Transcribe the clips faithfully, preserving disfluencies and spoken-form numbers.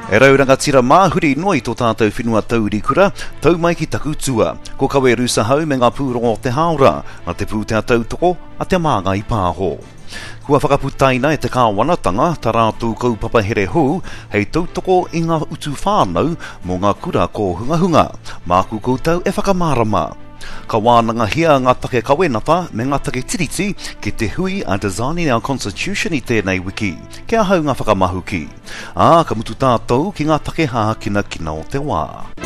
E rauranga tira māhuri noi tō tātou whenua taurikura, tau mai ki taku tua. Ko kawe rusa hau me ngā pūrongo o te haura, na te pūtea tautoko a te māngai pāho. Kua whakaputaina e te kāwanatanga, tā rātou kaupapa here hou, hei tautoko i ngā utu whānau mō ngā kura ko hunga hunga, māku koutou e whakamārama. Ka wānanga hia ngā take kawenata me ngā take tiriti ki te hui a designing our constitution i tēnei wiki, kia hau ngā whakamahu ki. Ā, ka mutu tātou ki ngā take hā kina kina o te wā.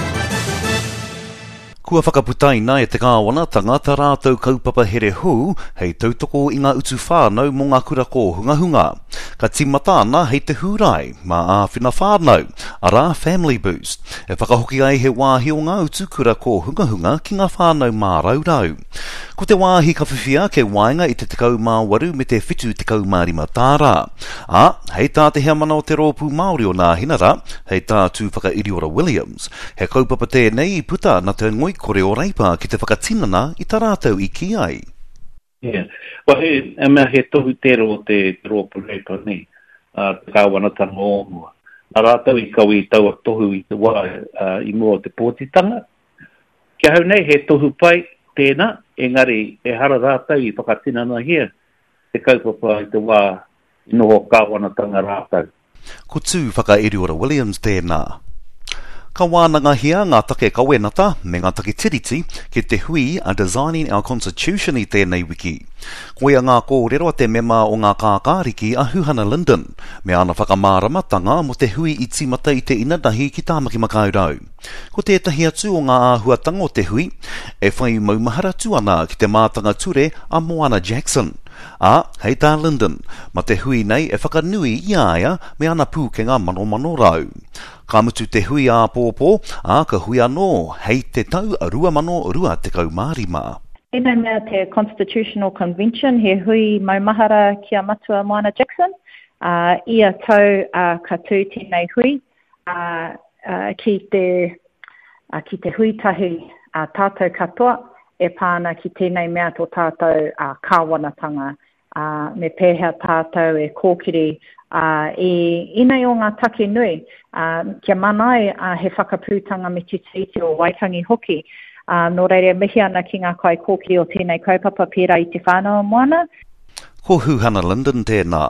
Kua whakaputaina e te kāwanatanga tā rātou kaupapa here hou, hei tautoko i ngā utu whānau mō ngā kura ko hunga hunga. Ka timata ana hei te hurai, mā āwhina whānau, ara Family Boost. E whakahoki ai he wāhi o ngā utu kura ko hunga hunga ki ngā whānau mā raurau. Ko te wāhi ka whiwhia ke wainga i te tekau mā waru me te whitu tekau mā rima tāra. A, hei tā te hea mana o te rōpū Māori o nā hinara, hei tā tūwhaka Iriora Williams. He kaupapa tēnei i puta na te ngoi kore o reipa ki te whakatinana i tā rātou i ki ai. Yeah. Well, he, e mea he tohu tero o te rōpū reipa nei, uh, te kāwanatanga o mua. Nā rātou i kau i taua tohu i te wā uh, i mua o te pōtitanga. Kia hau nei he tohu pai tēnā, engari e hara rātou i whakatinana hia, te kaupapa i te wā i noho kāwanatanga rātou. Ko tū whaka Iriora Williams tēnā. Ka wānanga hia ngā take kawenata me ngā take tiriti ki te hui a designing our constitution i tēnei wiki. Koea ngā kōrero a te mema o ngā kākāriki a Huhana Linden, me ana whakamāramatanga mo te hui i timata i te inanahi ki tāmaki makaurau. Ko tētahi atu o ngā āhuatanga o te hui, e whai maumahara tuana ki te mātanga ture a Moana Jackson. A, hei tā Linden, ma te hui nei e whakanui i aia me ana pūkenga mano mano rau. Ka mutu te hui a pōpō, a ka hui anō, hei te tau a rua mano rua te kau mārima. E nei mea te Constitutional Convention, he hui maumahara kia matua Moana Jackson, uh, ia tau uh, ka tū tēnei hui, uh, uh, ki, te, uh, ki te hui tahi uh, tātou katoa, e pāna ki tēnei mea tō tātou uh, kāwanatanga, uh, me pēhea tātou e kōkiri, uh, e inei o ngā take nui, uh, kia manai uh, he whakapūtanga me te titi o Waitangi hoki, Uh, no reire mihi ana ki ngā kai kōkiri o tēnei kaupapa pērā i te whānau moana. Ko Huhana Linden tēnā.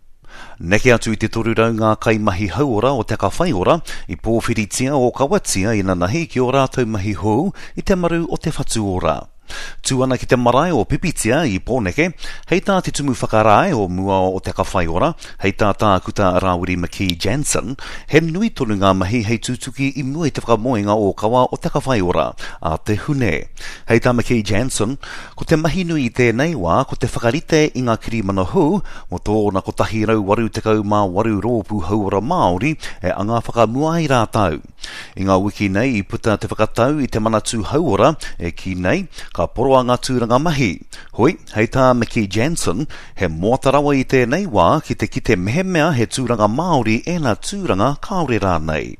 Neke atu i te torurau ngā kai mahi hauora o te ka whaiora i pōwhiritia o kawatia i nanahi ki o rātou mahi hou i te maru o te whatuora. Tuana ki te marae o pipitia i pōneke, hei tā te tumu whakarae o mua o te ka whaiora, hei tā tā kuta Rawiri McKee Jansen, he nui tonu ngā mahi hei tūtuki i mua i te whakamoenga o kawa o te ka whaiora, a te hune. Hei tā McKee Jansen, ko te mahi nui i tēnei wā, ko te whakarite i ngā kirimana hou, mo tōna ko tahi rau waru te kau mā waru rōpū hauora Māori, e anga whakamua i rātau. I ngā wiki nei i puta te whakatau i te manatū hauora, e ki nei, ka poroa ngā tūranga mahi. Hoi, hei tā McKee Jansen, he moatarawa i tēnei wā ki te ki te mehemea he tūranga Māori e nā tūranga kaore rānei.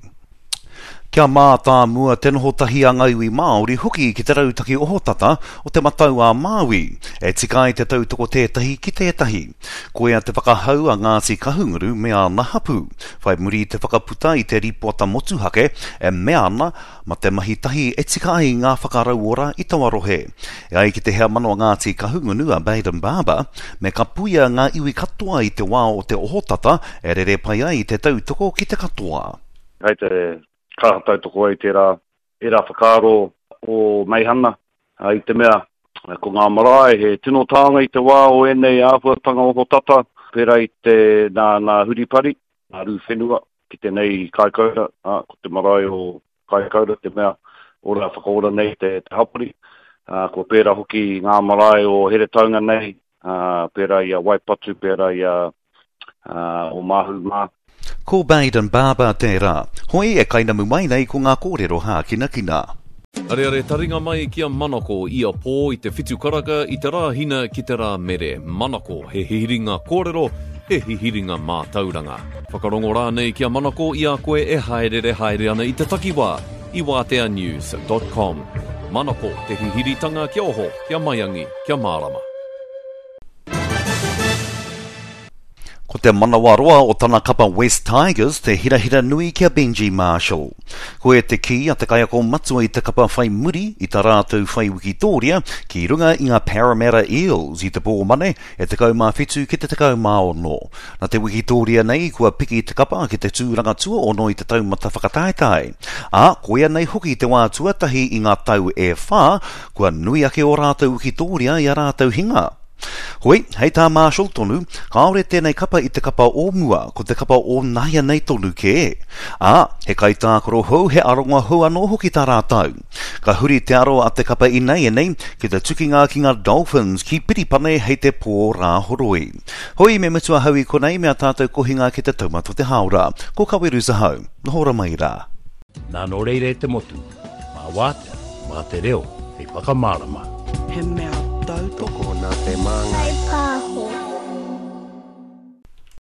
Kia mā tā mua te noho tahi a ngaiwi Māori huki ki te rautaki ohotata o te matau a Māui, e tikai te tautoko tētahi ki tētahi. Koea te whakahau a Ngāti Kahunguru me ana hapu, whai muri te whakaputa i te ripota motuhake, e me ana ma te mahi tahi e tikai ngā whakarauora i Tawarohe. E ai ki te hea mano a Ngāti Kahungunu a Baden Barber, me ka puia ngā iwi katoa i te wā o te ohotata, e rere pai ai te tautoko ki te katoa. Hei te kātai toko ai tērā, e rā whakaro o Meihana, i te mea, ko ngā marae, he tino tānga i te wā o enei āwhuatanga o tata, pērā i te nā, nā huripari, nā rū whenua, ki te nei kaikaura, a, ko te marae o kaikaura, te mea, o rā whakaora nei te, te hapuri, a, ko pērā hoki ngā marae o here taunga nei, a, pērā i a Waipatu, pērā i a, a o Mahu Mā. Ko Baden Barber tērā, hoi e kainamu mai nei ko ngā kōrero hā kina kina. Are are taringa mai kia Manako ia pō i te whitu karaka i te rā hina ki te rā mere. Manako, he hihiringa kōrero, he hihiringa mā tauranga. Whakarongo rā nei kia Manako ia koe e haerere haere ana i te takiwā i wātea news dot com. Manako, te hihiritanga kia oho, kia maiangi, kia mārama. Ko te manawaroa o tana kapa West Tigers te hirahira nui kia Benji Marshall. Ko e te ki a te kaiako matua i te kapa whai muri i ta rātou whai Wikitoria ki runga i ngā Parramatta Eels i te pōmane e te kaumā whitu ki te te kaumā ono. Na te Wikitoria nei kua piki te kapa ki te tūranga tua ono i te taumata whakataetai. A koea nei hoki te wā tuatahi i ngā tau e whā kua nui ake o rātou Wikitoria i a rātou hinga. Hoi, hei tā Marshall tonu, kaore tēnei kapa i te kapa o mua, ko te kapa o naia nei tonu ke e. A, he kai tākoro hou, he aronga hou anō hoki tā rātau. Ka huri te aro a te kapa i nei e nei, ki te tukinga ki ngā Dolphins, ki piripane hei te pō rā horoi. Hoi, me mutua hau i konei mea tātou kohinga ki te taumato te haura. Ko kaweru sa hau, nohora mai rā. Nā no reire te motu, mā wātea, mā te reo, hei whakamārama. He mea tau toko nā te manga